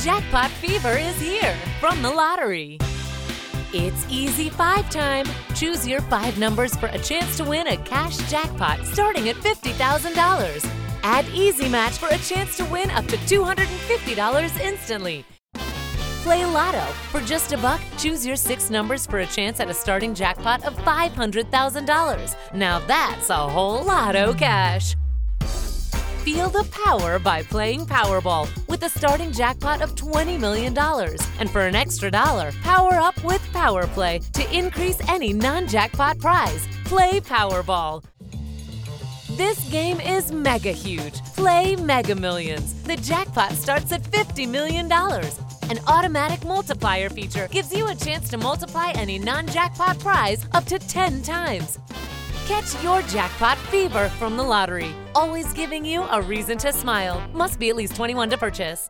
Jackpot fever is here from the lottery. It's Easy 5 time. Choose your 5 numbers for a chance to win a cash jackpot starting at $50,000. Add Easy Match for a chance to win up to $250 instantly. Play Lotto. For just $1, choose your 6 numbers for a chance at a starting jackpot of $500,000. Now that's a whole lotto cash. Feel the power by playing Powerball with a starting jackpot of $20 million. And for an extra $1, power up with Power Play to increase any non-jackpot prize. Play Powerball. This game is mega huge. Play Mega Millions. The jackpot starts at $50 million. An automatic multiplier feature gives you a chance to multiply any non-jackpot prize up to 10 times. Catch your jackpot fever from the lottery, always giving you a reason to smile. Must be at least 21 to purchase.